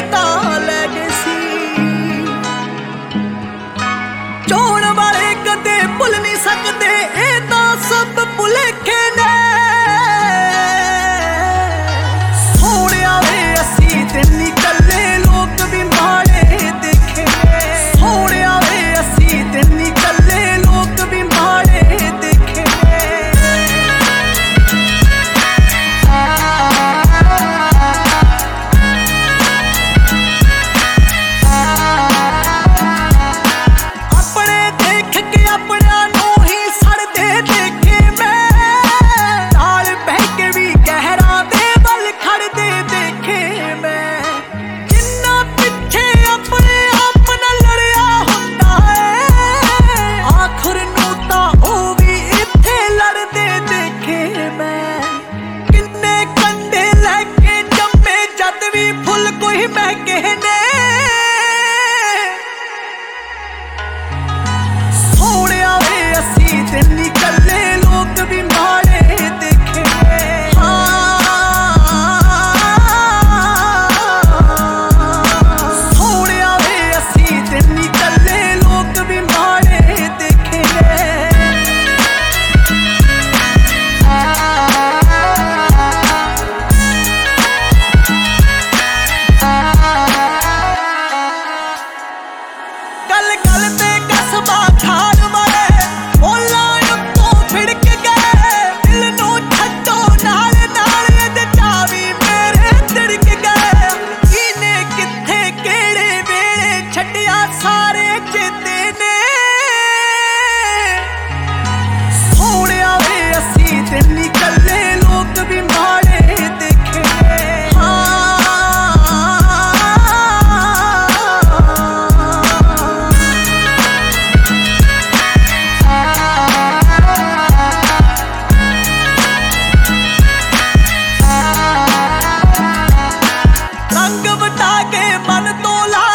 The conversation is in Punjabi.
ਤਾਂ ਲੈ ਗਏ ਸੀ। ਚੋਣ ਵਾਲੇ ਕਦੇ ਭੁੱਲ ਨਹੀਂ ਸਕਦੇ, ਇਹ ਤਾਂ ਸਭ ਭੁਲੇਖੇ ਨੇ। ਸੋਹਣਿਆ ਵੇ ਅਸੀਂ ਦਿਨ ਨਿਕਲੇ ਲੋਕ ਵੀ ਮਾੜੇ ਦੇਖੇ। ਸੋਹਣਿਆ ਵੇ ਅਸੀਂ ਦਿਨ ਨਿਕਲੇ ਲੋਕ ਵੀ ਮਾੜੇ ਦੇਖੇ। ਆਪਣੇ ਦੇਖ ਕੇ ਆਪਣਿਆਂ ਨੂੰ ਹੀ ਸੜਦੇ ਦੇਖੇ ਮੈਂ। ਨਾਲ ਬਹਿ ਕੇ ਵੀ ਗਹਿਰਾਂ ਦੇ ਵੱਲ ਖੜਦੇ ਦੇਖੇ ਮੈਂ। ਜਿੰਨਾ ਪਿੱਛੇ ਆਪਣੇ ਆਪ ਨਾਲ ਲੜਿਆ ਹੁੰਦਾ ਹੈ, ਆਖਰ ਨੂੰ ਤਾਂ ਉਹ ਵੀ ਇੱਥੇ ਲੜਦੇ ਦੇਖੇ ਮੈਂ। ਕਿੰਨੇ ਕੰਡੇ ਲੈ ਕੇ ਜੰਮੇ ਜਦ ਵੀ ਫੁੱਲ ਕੋਈ ਮਹਿਕੇ ਨੇ। ਸੋਹਣਿਆ ਵੇ ਅਸੀਂ ਦਿਨ ਨਿਕਲੇ ਲੋਕ ਵੀ ਮਾੜੇ ਦੇਖੇ। ਸੋਹਣਿਆ ਵੇ ਅਸੀਂ ਦਿਨ ਨਿਕਲੇ ਲੋਕ ਵੀ ਮਾੜੇ ਦੇਖੇ। ਗੱਲ ਗੱਲ ਤੇ ਕਸਬਾ ਖਾਣ ਵਾਲੇ ਬੋਲਾਂ ਉੱਤੋਂ ਫਿੜਕ ਗਏ। ਦਿਲ ਨੂੰ ਛੱਡੋ ਨਾਲ ਨਾਲ ਇਹਦੇ ਚਾਵੀ ਮੇਰੇ ਤਿੜਕ ਗਏ। ਕਿਨੇ ਕਿੱਥੇ ਕਿਹੜੇ ਵੇਲੇ ਛੱਡਿਆ ਸਾਰੇ ਚੇਤੇ ਨੇ। ਸੋਹਣਿਆ ਵੇ ਅਸੀਂ ਦਿਨ ਨਿਕਲੇ ਲੋਕ ਵੀ ਮਾੜੇ ਦੇਖੇ। ਰੰਗ ਵਟਾ ਕੇ ਮਨ ਤੋਂ ਲਾ